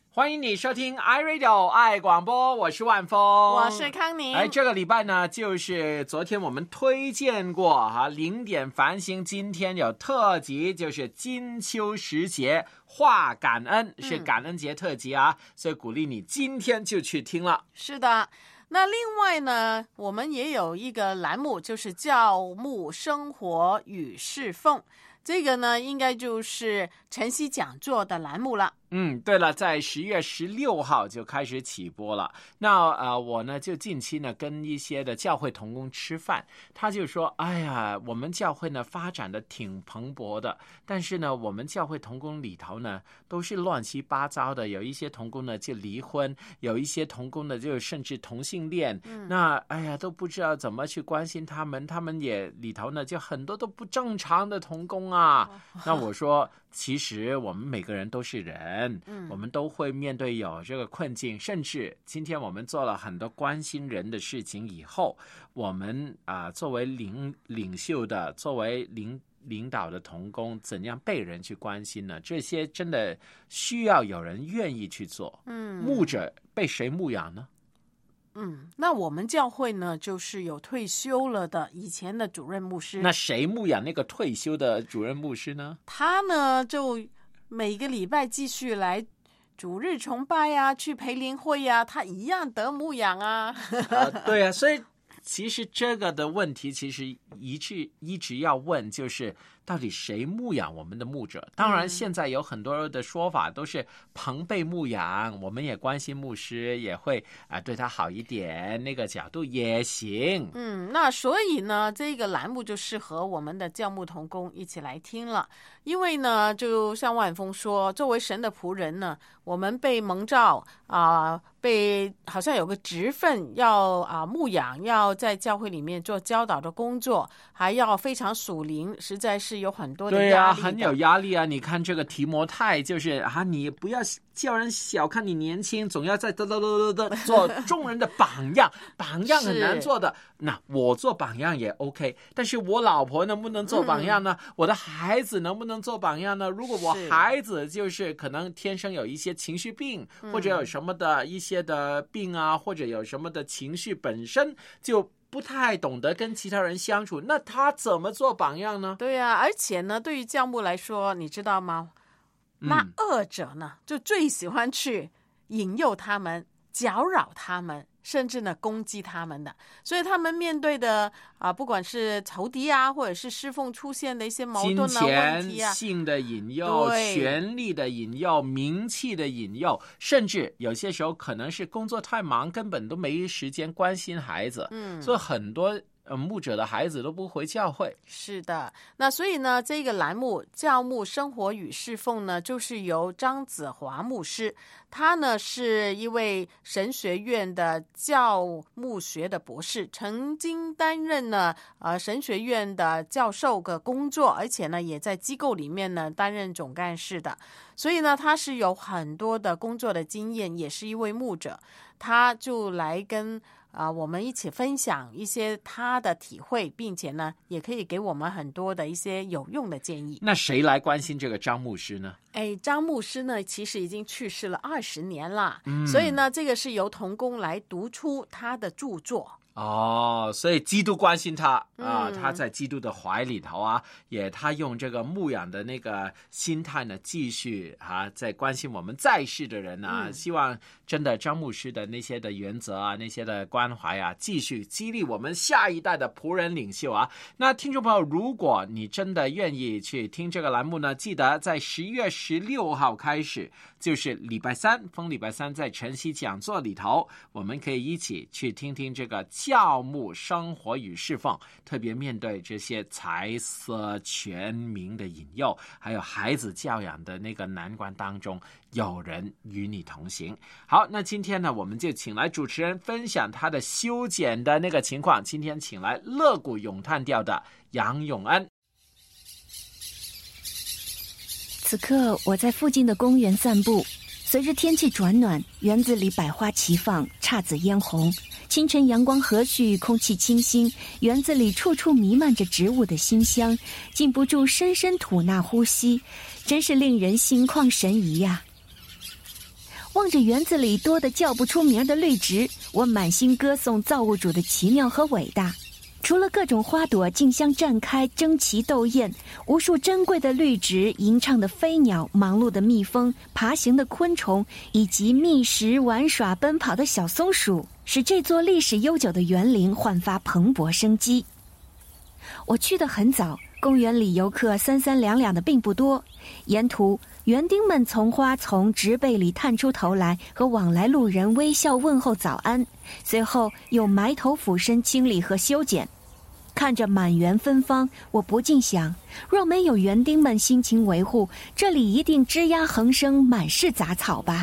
欢迎你收听 iRadio 爱广播，我是万峰， 我是康宁。 这个礼拜呢，就是昨天我们推荐过零点繁星，今天有特辑，就是金秋时节话感恩，是感恩节特辑啊，所以鼓励你今天就去听了。 是的。那另外呢，我们也有一个栏目，就是教牧生活与侍奉，这个呢应该就是晨曦讲座的栏目了。 对了，在10月16号就开始起播了。那我呢就近期呢跟一些的教会同工吃饭，他就说，哎呀，我们教会呢发展的挺蓬勃的，但是呢我们教会同工里头呢都是乱七八糟的，有一些同工呢就离婚，有一些同工呢就甚至同性恋，那哎呀都不知道怎么去关心他们，他们也里头呢就很多都不正常的同工啊。那我说，其实我们每个人都是人，我们都会面对有这个困境，甚至今天我们做了很多关心人的事情以后，我们作为领袖的，作为领导的同工，怎样被人去关心呢？这些真的需要有人愿意去做。牧者被谁牧养呢？ 那我们教会呢，就是有退休了的以前的主任牧师。 那谁牧养那个退休的主任牧师呢？ 他呢，就每个礼拜继续来主日崇拜呀，去培灵会呀，他一样得牧养啊。 对啊，所以其实这个的问题，其实一直要问，就是到底谁牧养我们的牧者？当然现在有很多的说法都是朋辈牧养，我们也关心牧师，也会对他好一点，那个角度也行。 那所以呢，这个栏目就适合我们的教牧同工一起来听了。因为呢，就像万峰说，作为神的仆人呢，我们被蒙召被好像有个职分要牧养，要在教会里面做教导的工作，还要非常属灵，实在是有很多的压力的。 对啊，很有压力啊！你看这个提摩太，就是你不要叫人小看你年轻，总要在做众人的榜样，榜样很难做的。那我做榜样也 OK， 但是我老婆能不能做榜样呢？我的孩子能不能做榜样呢？如果我孩子就是可能天生有一些情绪病，或者有什么的一些的病啊，或者有什么的情绪本身就不太懂得跟其他人相处，那他怎么做榜样呢？ 对啊，而且呢，对于教牧来说，你知道吗？那恶者呢，就最喜欢去引诱他们、搅扰他们，甚至呢攻击他们的。所以他们面对的不管是仇敌啊，或者是侍奉出现的一些矛盾的问题啊， 金钱性的引诱、权力的引诱、名气的引诱，甚至有些时候可能是工作太忙，根本都没时间关心孩子。所以很多牧者的孩子都不回教会。 是的，那所以呢，这个栏目教牧生活与侍奉呢，就是由张子华牧师，他呢是一位神学院的教牧学的博士，曾经担任了神学院的教授的工作，而且呢也在机构里面呢担任总干事的，所以呢他是有很多的工作的经验，也是一位牧者，他就来跟我们一起分享一些他的体会，并且呢也可以给我们很多的一些有用的建议。 那谁来关心这个张牧师呢？ 张牧师呢其实已经去世了20年了，所以呢这个是由同工来读出他的著作。 所以基督关心他他在基督的怀里头也他用这个牧养的那个心态呢，继续在关心我们在世的人希望真的张牧师的那些的原则那些的关怀继续激励我们下一代的仆人领袖那听众朋友，如果你真的愿意去听这个栏目呢，记得在11月16号开始，就是礼拜三，逢礼拜三，在晨曦讲座里头，我们可以一起去听听这个教牧生活与侍奉，特别面对这些财色权名的引诱，还有孩子教养的那个难关当中，有人与你同行。好，那今天呢，我们就请来主持人分享他的修剪的那个情况。今天请来乐谷咏叹调的杨永恩。 此刻我在附近的公园散步，随着天气转暖，园子里百花齐放，姹紫嫣红。清晨阳光和煦，空气清新，园子里处处弥漫着植物的馨香，禁不住深深吐纳呼吸，真是令人心旷神怡呀。 望着园子里多得叫不出名的绿植，我满心歌颂造物主的奇妙和伟大。除了各种花朵竞相绽开争奇斗艳，无数珍贵的绿植，吟唱的飞鸟，忙碌的蜜蜂，爬行的昆虫，以及觅食玩耍奔跑的小松鼠，使这座历史悠久的园林焕发蓬勃生机。我去得很早，公园里游客三三两两的并不多，沿途园丁们从花丛植被里探出头来，和往来路人微笑问候早安，随后又埋头俯身清理和修剪。看着满园芬芳，我不禁想，若没有园丁们辛勤维护，这里一定枝桠横生，满是杂草吧。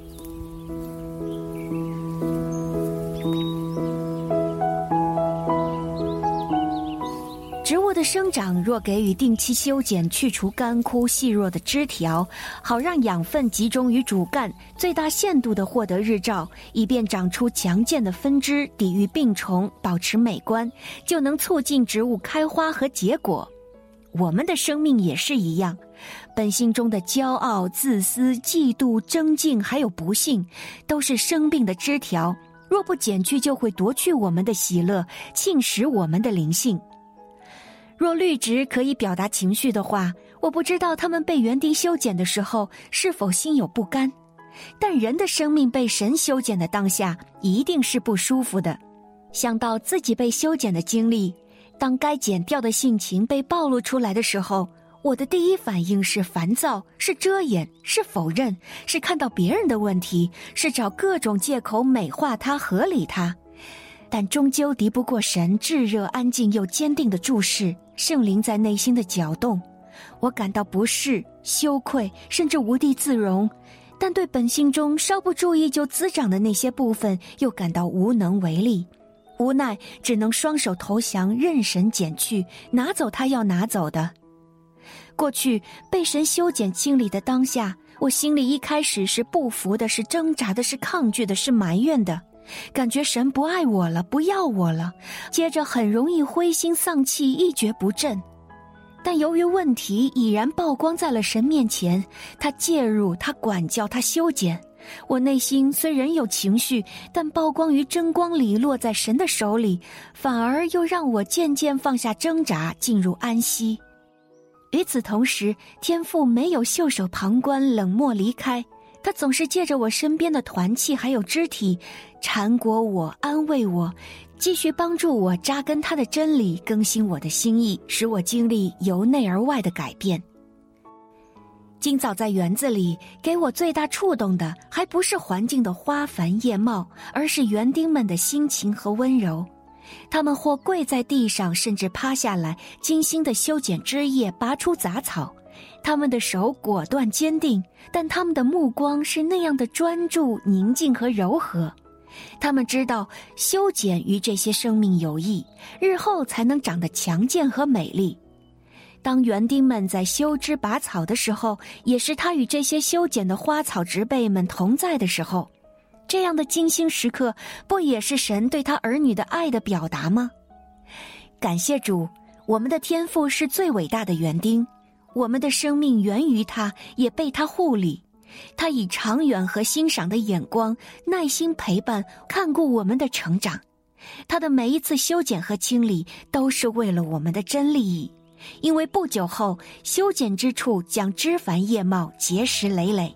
植物的生长若给予定期修剪，去除干枯细弱的枝条，好让养分集中于主干，最大限度地获得日照，以便长出强健的分支，抵御病虫，保持美观，就能促进植物开花和结果。我们的生命也是一样，本性中的骄傲、自私、嫉妒、争竞还有不幸，都是生病的枝条，若不剪去，就会夺去我们的喜乐，侵蚀我们的灵性。若绿植可以表达情绪的话，我不知道它们被园丁修剪的时候是否心有不甘，但人的生命被神修剪的当下，一定是不舒服的。想到自己被修剪的经历，当该剪掉的性情被暴露出来的时候，我的第一反应是烦躁，是遮掩，是否认，是看到别人的问题，是找各种借口美化它、合理它。但终究敌不过神炙热、安静又坚定的注视，圣灵在内心的搅动。我感到不适、羞愧，甚至无地自容，但对本性中稍不注意就滋长的那些部分又感到无能为力，无奈只能双手投降，任神剪去，拿走他要拿走的。过去被神修剪清理的当下，我心里一开始是不服的，是挣扎的，是抗拒的，是埋怨的，感觉神不爱我了，不要我了，接着很容易灰心丧气，一蹶不振。但由于问题已然曝光在了神面前，他介入，他管教，他修剪，我内心虽仍有情绪，但曝光于真光里，落在神的手里，反而又让我渐渐放下挣扎，进入安息。与此同时，天父没有袖手旁观，冷漠离开，他总是借着我身边的团契还有肢体，缠裹我，安慰我，继续帮助我扎根他的真理，更新我的心意，使我经历由内而外的改变。今早在园子里，给我最大触动的还不是环境的花繁叶茂，而是园丁们的心情和温柔。他们或跪在地上，甚至趴下来，精心地修剪枝叶，拔出杂草。他们的手果断坚定，但他们的目光是那样的专注、宁静和柔和。他们知道修剪与这些生命有益，日后才能长得强健和美丽。当园丁们在修枝拔草的时候，也是他与这些修剪的花草植被们同在的时候。这样的精心时刻，不也是神对他儿女的爱的表达吗？感谢主，我们的天父是最伟大的园丁，我们的生命源于他，也被他护理。他以长远和欣赏的眼光，耐心陪伴，看顾我们的成长。他的每一次修剪和清理，都是为了我们的真利益。因为不久后，修剪之处将枝繁叶茂，结实累累。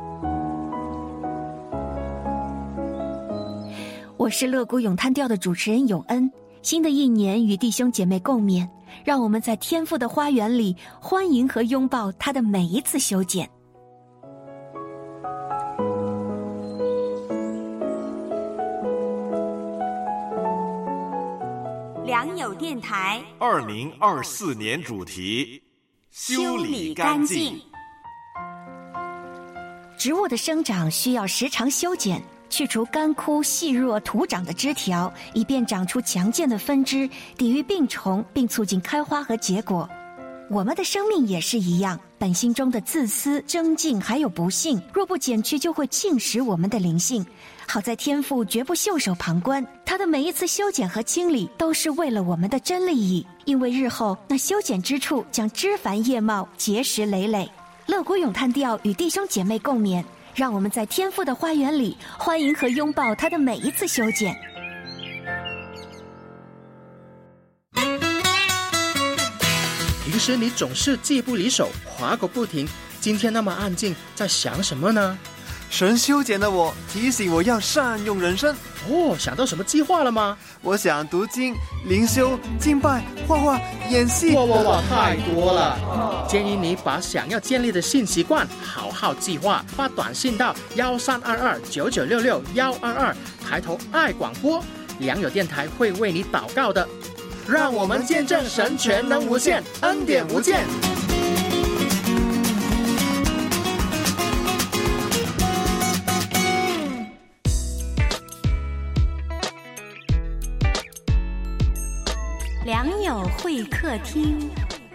我是乐谷咏叹调的主持人永恩，新的一年与弟兄姐妹共勉，让我们在天父的花园里欢迎和拥抱他的每一次修剪。 良友电台 2024年主题：修理干净。 植物的生长需要时常修剪，去除干枯细弱徒长的枝条，以便长出强健的分支，抵御病虫，并促进开花和结果。我们的生命也是一样，本性中的自私、争竞还有不幸，若不剪去，就会侵蚀我们的灵性。好在天父绝不袖手旁观，他的每一次修剪和清理，都是为了我们的真利益。因为日后那修剪之处将枝繁叶茂，结实累累。乐谷咏叹调与弟兄姐妹共勉， 让我们在天父的花园里欢迎和拥抱他的每一次修剪。 平时你总是记不离手，划个不停，今天那么安静，在想什么呢？ 神修剪的我提醒我要善用人生。 想到什么计划了吗？ 我想读经、灵修、敬拜、画画、演戏。 哇，太多了！建议你把想要建立的新习惯好好计划，发短信到132299661122，抬头爱广播，良友电台会为你祷告的。让我们见证神全能无限，恩典无间。 良友会客厅。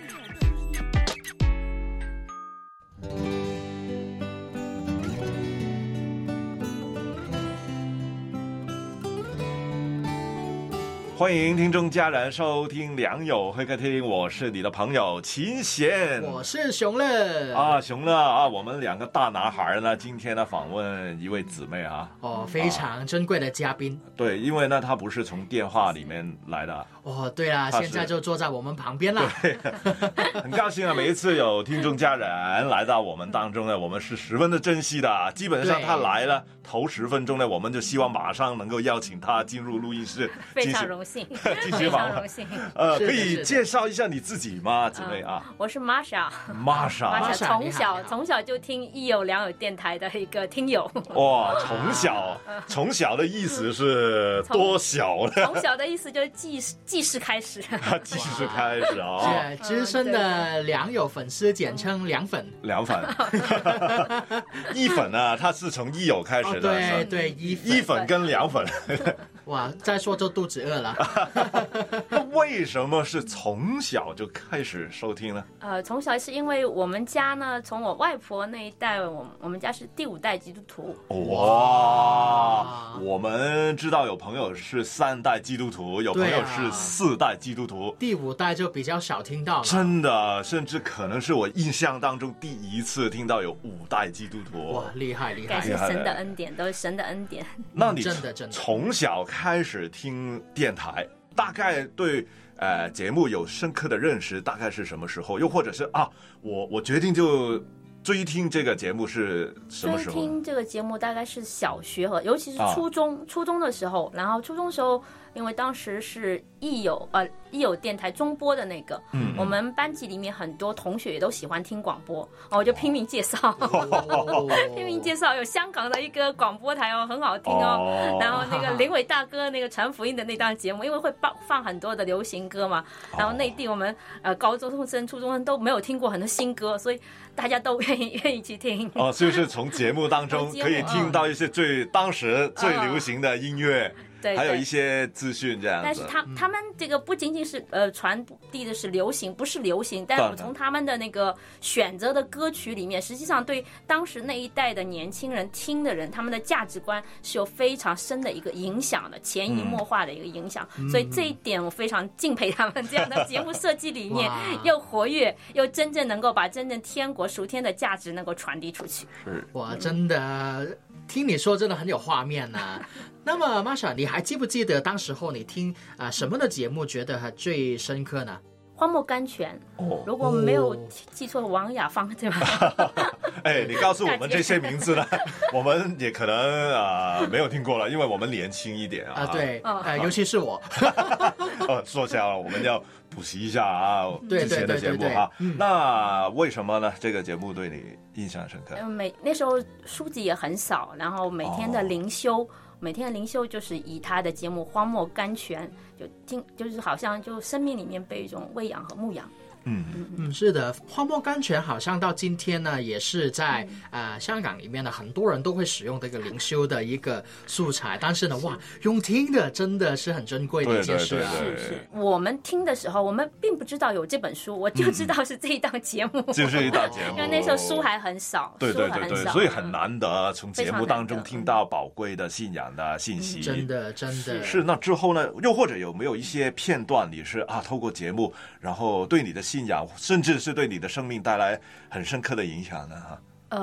欢迎听众家人收听良友会客厅，我是你的朋友秦贤， 我是熊乐啊，熊乐啊，我们两个大男孩呢，今天呢访问一位姊妹啊， 非常珍贵的嘉宾。 对，因为呢她不是从电话里面来的。 对啦，现在就坐在我们旁边了。 对，很高兴啊，每一次有听众家人来到我们当中呢，我们是十分的珍惜的。基本上他来了头10分钟呢，我们就希望马上能够邀请他进入录音室， 非常荣幸， 非常荣幸。可以介绍一下你自己吗，姊妹啊？ 我是 Marsha， 从小就听益友良友电台的一个听友。 哇，从小的意思是多小呢？ 从小的意思就是记事开始。 记事开始啊！ 是资深的良友粉丝，简称良粉。 良粉，一粉呢？他是从益友开始的。 对， 一粉跟良粉。 哇，再说就肚子饿了。 那为什么是从小就开始收听呢？ 从小是因为我们家呢，从我外婆那一代，我们家是第5代基督徒。 哇，我们知道有朋友是3代基督徒，有朋友是4代基督徒， 第5代就比较少听到了。 真的，甚至可能是我印象当中第一次听到有5代基督徒。 哇，厉害！ 感谢神的恩典，都是神的恩典。 那你真的从小开始听电台，大概对节目有深刻的认识，大概是什么时候？又或者是我决定就追听这个节目是什么时候？ 追听这个节目大概是小学和尤其是初中的时候，然后初中的时候，因为当时是益友电台中播的那个，我们班级里面很多同学也都喜欢听广播，我就拼命介绍，拼命介绍有香港的一个广播台很好听然后那个林伟大哥那个传福音的那档节目，因为会放很多的流行歌嘛，然后内地我们高中生、初中生都没有听过很多新歌，所以大家都愿意去听。 所以是从节目当中可以听到一些当时最流行的音乐。对，还有一些资讯这样子。 但是他们这个不仅仅是传递的是流行，不是流行，但是我从他们的那个选择的歌曲里面，实际上对当时那一代的年轻人听的人，他们的价值观是有非常深的一个影响的，潜移默化的一个影响。所以这一点我非常敬佩他们这样的节目设计理念，又活跃又真正能够把真正天国属天的价值能够传递出去。 是哇，真的听你说真的很有画面啊。那么 Marsha， 你还记不记得当时候你听什么的节目觉得最深刻呢？ 荒漠甘泉，如果没有记错，王雅芳对吧？ 你告诉我们这些名字呢，我们也可能没有听过了，因为我们年轻一点对，尤其是我。 说起来了，我们要补习一下之前的节目对。 那为什么呢？这个节目对你印象深刻？ 那时候书籍也很少，然后每天的灵修就是以他的节目《荒漠甘泉》就是好像就生命里面被一种喂养和牧养。 是的，荒漠甘泉好像到今天呢，也是在香港里面呢，很多人都会使用这个灵修的一个素材。但是呢，用听的真的是很珍贵的一件事啊。 是我们听的时候，我们并不知道有这本书，我就知道是这一档节目， 就是一档节目。 因为那时候书还很少， 对，所以很难得从节目当中听到宝贵的信仰的信息。 真的是。那之后呢，又或者有没有一些片段你是透过节目，然后对你的信仰，甚至是对你的生命带来很深刻的影响呢？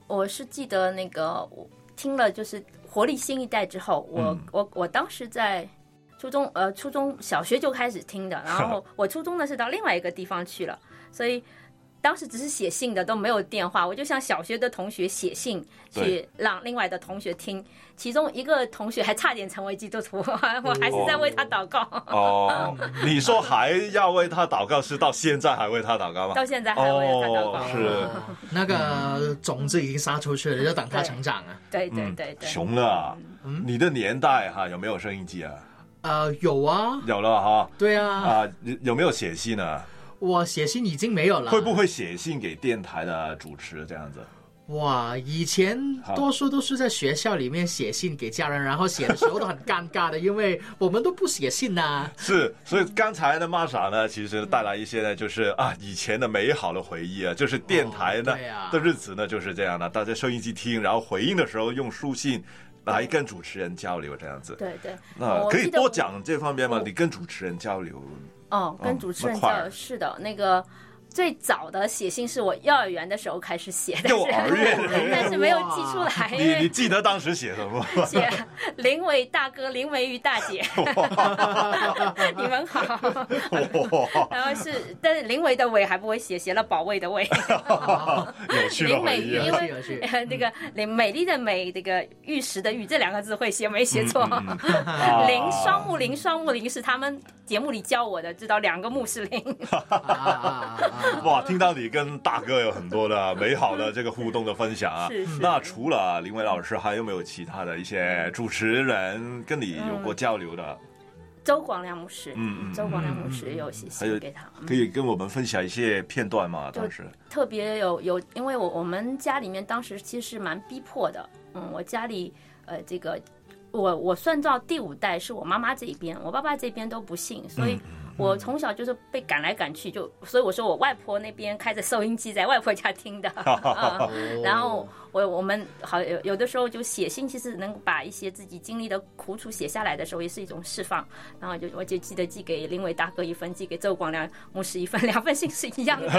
我是记得那个我听了就是活力新一代之后，我当时在初中小学就开始听的，然后我初中呢是到另外一个地方去了，所以当时只是写信的，都没有电话，我就向小学的同学写信去让另外的同学听，其中一个同学还差点成为基督徒，我还是在为他祷告。 哦，你说还要为他祷告，是到现在还为他祷告吗？ 到现在还为他祷告。 是那个种子已经撒出去了，就等它成长啊。 对对对对。 熊了啊！你的年代有没有收音机啊？ 有啊， 有了哈。 对啊。 有没有写信呢？ 我写信已经没有了。 会不会写信给电台的主持这样子？ 哇，以前多数都是在学校里面写信给家人，然后写的时候都很尴尬的，因为我们都不写信呐。 是，所以刚才呢，玛莎呢，其实带来一些呢，就是以前的美好的回忆啊，就是电台呢的日子呢，就是这样的，大家收音机听，然后回应的时候用书信来跟主持人交流这样子。 对对。 那可以多讲这方面吗？你跟主持人交流？ 跟主持人交流是的，那个。最早的写信是我幼儿园的时候开始写的， 幼儿园， 但是没有寄出来。 你记得当时写什么？ 写林伟大哥、林伟玉大姐，你们好。然后但是林伟的伟还不会写了保卫的卫。 有趣的回忆。 因为那个美丽的美，这个玉石的玉，这2个字会写没写错？林双木林是他们节目里教我的，知道2个木是林。 哇，听到你跟大哥有很多的美好的这个互动的分享啊！ 是。 那除了林伟老师，还有没有其他的一些主持人跟你有过交流的？ 周广亮牧师，周广亮牧师也有写信给他， 可以跟我们分享一些片段吗？当时特别有，因为我们家里面当时其实是蛮逼迫的，我家里这个我算到第5代是我妈妈这一边，我爸爸这边都不信，所以我从小就是被赶来赶去，所以我说我外婆那边开着收音机在外婆家听的，然后我们有的时候就写信，其实能把一些自己经历的苦楚写下来的时候，也是一种释放。然后我就记得寄给林伟大哥1份，寄给周广亮牧师1份，2份信是一样的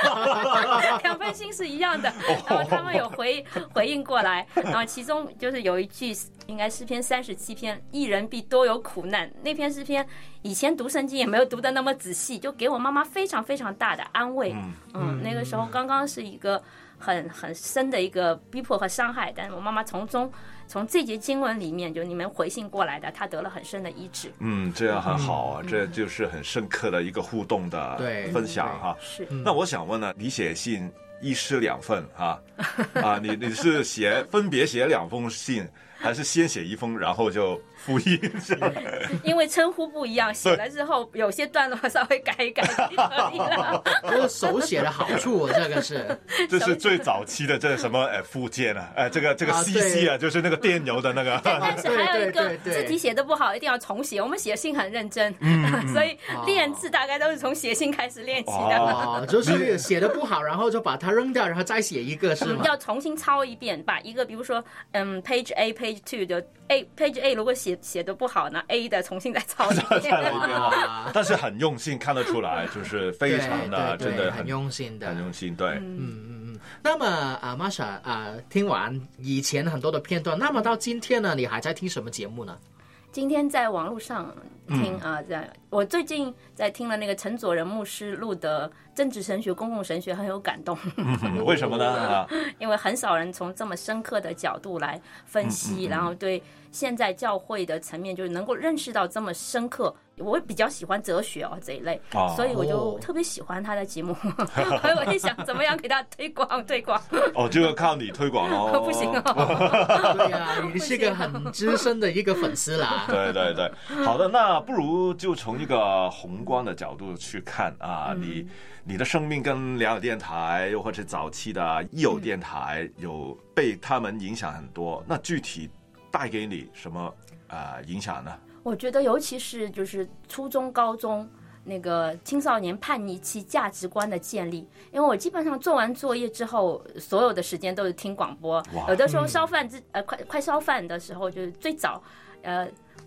，2份信是一样的。然后他们有回应过来，然后其中就是有一句，应该诗篇37篇，义人必多有苦难。那篇诗篇以前读圣经也没有读得那么仔细，就给我妈妈非常非常大的安慰。那个时候刚刚是一个很深的一个逼迫和伤害，但是我妈妈从这节经文里面，就你们回信过来的，她得了很深的医治。 这样很好啊，这就是很深刻的一个互动的分享哈。 是。 那我想问呢，你写信1诗2份你是分别写2封信，还是先写1封，然后就复印？ 因为称呼不一样，写了之后有些段落稍微改一改就可以了。 这是手写的好处， 这是最早期的这什么附件啊？这个 CC 就是那个电邮的那个。 但是还有一个字体写的不好，一定要重写。我们写信很认真，所以练字大概都是从写信开始练起的。 就是写的不好，然后就把它扔掉，然后再写一个，是吗？ 要重新抄一遍，把一个比如说page A、page 2的 page A 如果写的不好呢 ，A 的重新再抄一遍。 但是很用心，看得出来，就是非常的，真的很用心的， 很用心。对， 那么Masha 听完以前很多的片段，那么到今天呢，你还在听什么节目呢？ 今天在网络上听我最近在听了那个陈佐仁牧师录的政治神学、公共神学，很有感动。 为什么呢？ 因为很少人从这么深刻的角度来分析，然后对现在教会的层面，就是能够认识到这么深刻。我比较喜欢哲学这一类，所以我就特别喜欢他的节目。所以我在想，怎么样给他推广？ 就要靠你推广哦。 不行对呀，你是个很资深的一个粉丝啦。 对，好的，那不如就从一个宏观的角度去看你的生命跟良友电台，又或者早期的益友电台，有被他们影响很多。那具体带给你什么影响呢？ 我觉得尤其是就是初中、高中那个青少年叛逆期价值观的建立，因为我基本上做完作业之后，所有的时间都是听广播，有的时候烧饭快烧饭的时候，就是最早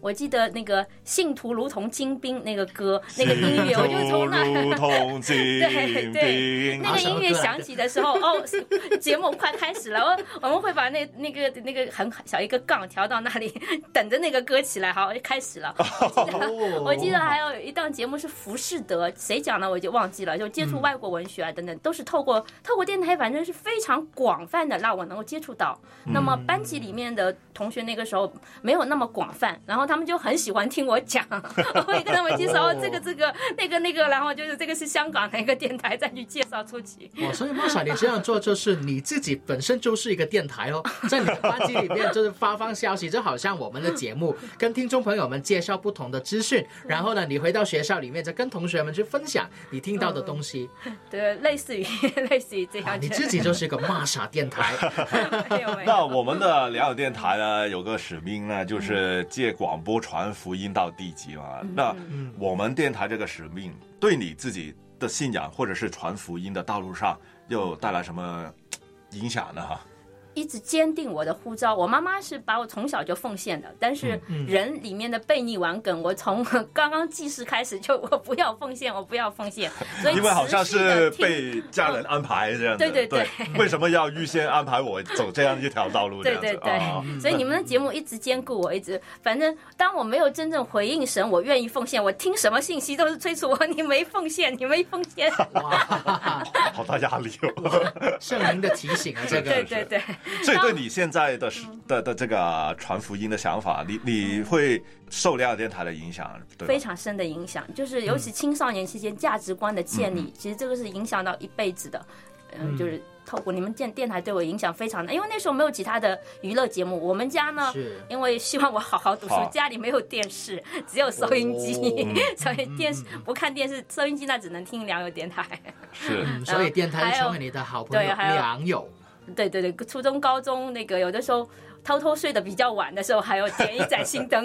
我记得那个信徒如同精兵那个歌，那个音乐，我就从那如同精兵， 对，那个音乐响起的时候，节目快开始了，我们会把那个很小一个杠调到那里，等着那个歌起来，好，开始了。我记得还有一档节目是浮士德，谁讲的我就忘记了，就接触外国文学啊等等，都是透过电台，反正是非常广泛的让我能够接触到。那么班级里面的同学那个时候没有那么广泛，然后他们就很喜欢听我讲，我会跟他们介绍这个那个，然后就是这个是香港的一个电台，再去介绍出去。 所以玛莎，你这样做就是你自己本身就是一个电台哦，在你的班级里面就是发放消息，就好像我们的节目跟听众朋友们介绍不同的资讯，然后呢，你回到学校里面再跟同学们去分享你听到的东西。 对，类似于这样。 你自己就是一个玛莎电台。 那我们的良友电台呢，有个使命呢，就是借广播传福音到地极嘛。那我们电台这个使命，对你自己的信仰或者是传福音的道路上，又带来什么影响呢？ 一直坚定我的呼召。我妈妈是把我从小就奉献的，但是人里面的悖逆顽梗，我从刚刚记事开始就我不要奉献，所以因为好像是被家人安排这样子。 对， 为什么要预先安排我走这样一条道路？ 对，所以你们的节目一直兼顾我，一直反正当我没有真正回应神，我愿意奉献，我听什么信息都是催促我，你没奉献。 哇， 好大压力哦！ 圣灵的提醒啊，这个对。 所以对你现在的这个传福音的想法，你会受良友电台的影响，对吧？ 非常深的影响，就是尤其青少年期间价值观的建立，其实这个是影响到一辈子的。就是透过你们电台对我影响非常大，因为那时候没有其他的娱乐节目。我们家呢，因为希望我好好读书，家里没有电视，只有收音机，所以电视不看电视，收音机那只能听良友电台。 是， 所以电台成为你的好朋友良友。 对，初中、高中那个有的时候偷偷睡得比较晚的时候，还有点一盏心灯。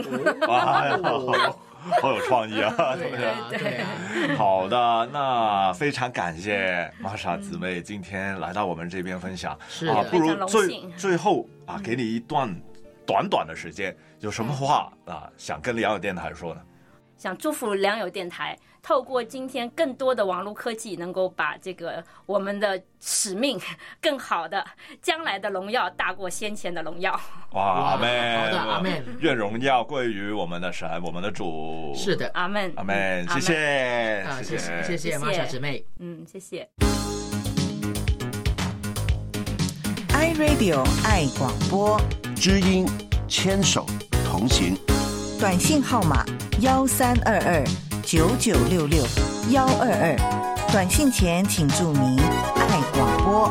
好有创意啊！ 对。 好的，那非常感谢玛莎姊妹今天来到我们这边分享。 是不如最后给你一段短短的时间，有什么话想跟良友电台说呢？ 想祝福良友电台透过今天更多的网络科技，能够把这个我们的使命更好的，将来的荣耀大过先前的荣耀。 哇，阿们， 好的，阿们， 愿荣耀归于我们的神，我们的主。 是的， 阿们， 阿们，谢谢玛莎姊妹， 谢谢。 iRadio 爱广播， 知音牵手同行， 短信号码13229966，122，短信前请注明爱广播。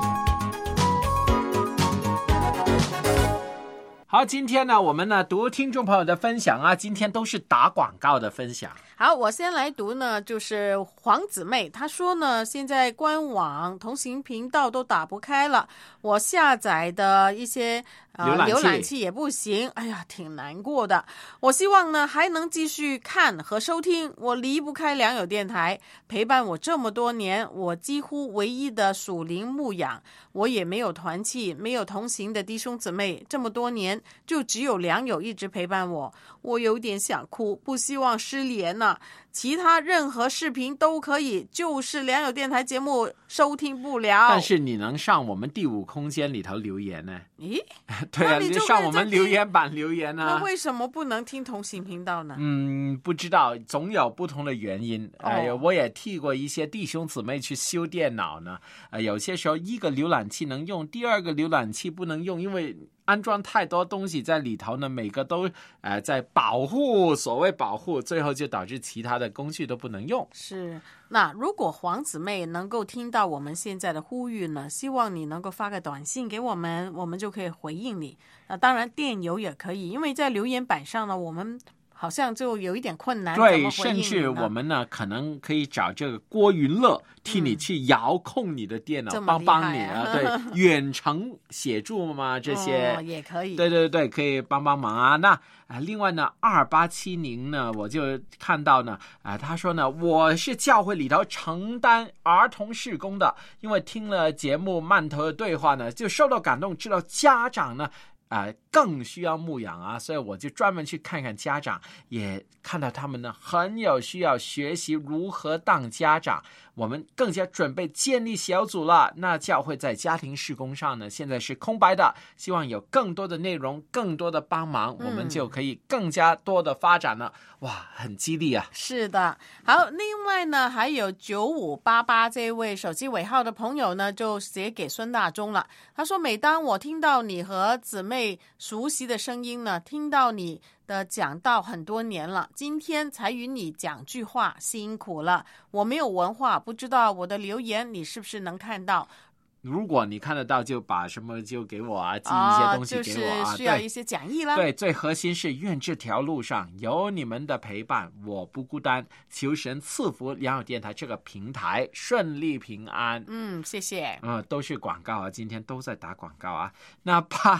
好，今天呢，我们呢读听众朋友的分享啊，今天都是打广告的分享。 好，我先来读呢，就是黄姊妹，她说呢，现在官网同行频道都打不开了，我下载的一些浏览器也不行，哎呀，挺难过的。我希望呢还能继续看和收听，我离不开良友电台，陪伴我这么多年，我几乎唯一的属灵牧养。我也没有团契，没有同行的弟兄姊妹，这么多年就只有良友一直陪伴我，我有点想哭，不希望失联了。其他任何视频都可以，就是良友电台节目收听不了。 但是你能上我们第五空间里头留言呢？ 咦， 对啊，你上我们留言板留言啊。 那为什么不能听同行频道呢？ 不知道，总有不同的原因。我也替过一些弟兄姊妹去修电脑呢。有些时候一个浏览器能用，第二个浏览器不能用，因为安装太多东西在里头呢，每个都在保护，所谓保护，最后就导致其他的工具都不能用。 是，那如果黄姊妹能够听到我们现在的呼吁呢，希望你能够发个短信给我们，我们就可以回应你。当然电邮也可以，因为在留言板上呢，我们好像就有一点困难。 对，甚至我们呢可能可以找这个郭云乐替你去遥控你的电脑，帮你对，远程协助嘛，这些也可以。 对，可以帮忙啊。那另外呢，2870呢，我就看到呢，他说呢，我是教会里头承担儿童事工的，因为听了节目《曼头的对话》呢，就受到感动，知道家长呢更需要牧养啊，所以我就专门去看看家长，也看到他们呢很有需要学习如何当家长。我们更加准备建立小组了。那教会在家庭事工上呢，现在是空白的，希望有更多的内容，更多的帮忙，我们就可以更加多的发展了。哇，很激励啊！ 是的，好，另外呢，还有9588这位手机尾号的朋友呢，就写给孙大中了。他说：“每当我听到你和姊妹熟悉的声音呢，听到你的讲道很多年了，今天才与你讲句话，辛苦了。我没有文化，不知道我的留言你是不是能看到？ 如果你看得到，就把什么就给我啊，寄一些东西给我啊， 就是需要一些讲义啦。 对，最核心是愿这条路上有你们的陪伴，我不孤单。求神赐福良友电台这个平台顺利平安。 谢谢。 都是广告啊，今天都在打广告啊。那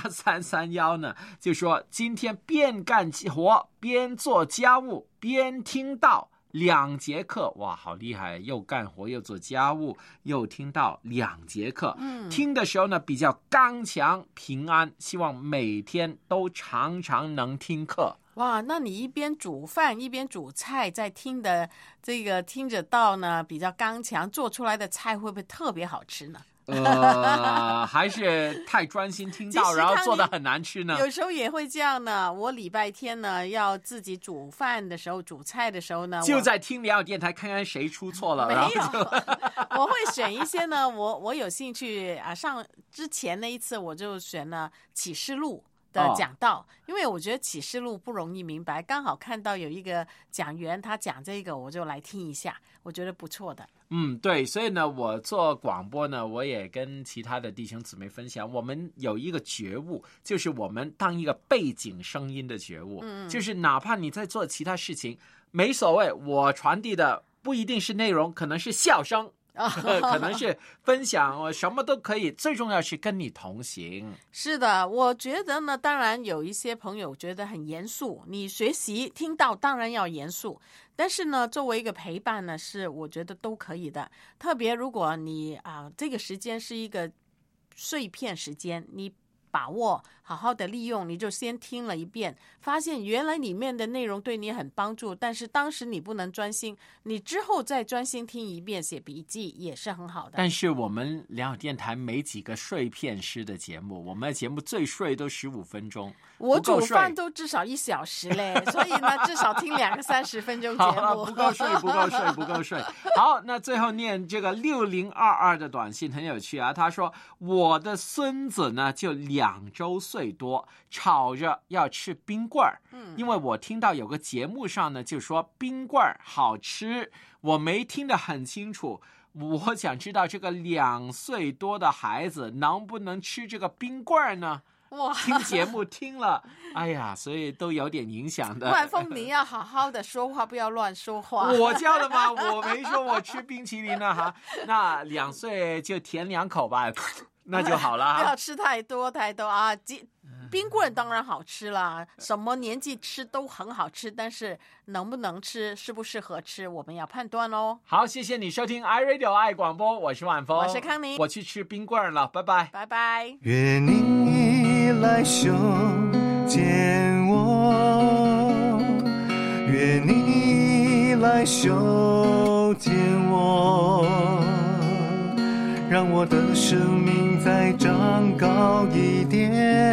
8331呢，就说今天边干活边做家务边听到。2节课，哇，好厉害，又干活又做家务又听到2节课。听的时候呢比较刚强平安，希望每天都常常能听课。 哇，那你一边煮饭一边煮菜，在听的这个听着到呢比较刚强，做出来的菜会不会特别好吃呢？ 还是太专心听到，然后做的很难吃呢？ 有时候也会这样呢。我礼拜天呢要自己煮饭的时候、煮菜的时候呢， 就在听良友电台，看看谁出错了。 没有，我会选一些呢，我有兴趣啊。上之前那一次我就选了启示录的讲道，因为我觉得启示录不容易明白，刚好看到有一个讲员他讲这个，我就来听一下，我觉得不错的。 对，所以呢，我做广播呢，我也跟其他的弟兄姊妹分享，我们有一个觉悟，就是我们当一个背景声音的觉悟，就是哪怕你在做其他事情，没所谓，我传递的不一定是内容，可能是笑声。可能是分享，我什么都可以，最重要是跟你同行。 是的，我觉得呢，当然有一些朋友觉得很严肃，你学习听到当然要严肃，但是呢，作为一个陪伴呢，是我觉得都可以的。特别如果你这个时间是一个碎片时间，你把握好好的利用，你就先听了一遍，发现原来里面的内容对你很帮助，但是当时你不能专心，你之后再专心听一遍写笔记也是很好的。 但是我们良友电台没几个碎片式的节目，我们的节目最碎都15分钟， 我煮饭都至少1小时嘞，所以呢至少听2个30分钟节目。 不够睡。好，那最后念这个6022的短信很有趣啊，他说我的孙子呢就2周岁多，吵着要吃冰棍儿。因为我听到有个节目上呢就说冰棍儿好吃，我没听得很清楚，我想知道这个2岁多的孩子能不能吃这个冰棍儿呢？ 哇， 听节目听了，哎呀，所以都有点影响的。 万峰，你要好好的说话，不要乱说话。 我教的吗？我没说我吃冰淇淋了哈。那2岁就舔2口吧，那就好了。 不要吃太多啊！冰棍当然好吃啦，什么年纪吃都很好吃，但是能不能吃，适不适合吃，我们要判断哦。 好，谢谢你收听 iRadio 爱广播，我是万峰， 我是康妮， 我去吃冰棍了，拜拜， 拜拜。 愿你来修剪我，愿你来修剪我，让我的生命再长高一点，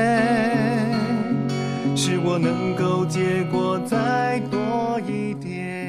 使我能够结果再多一点。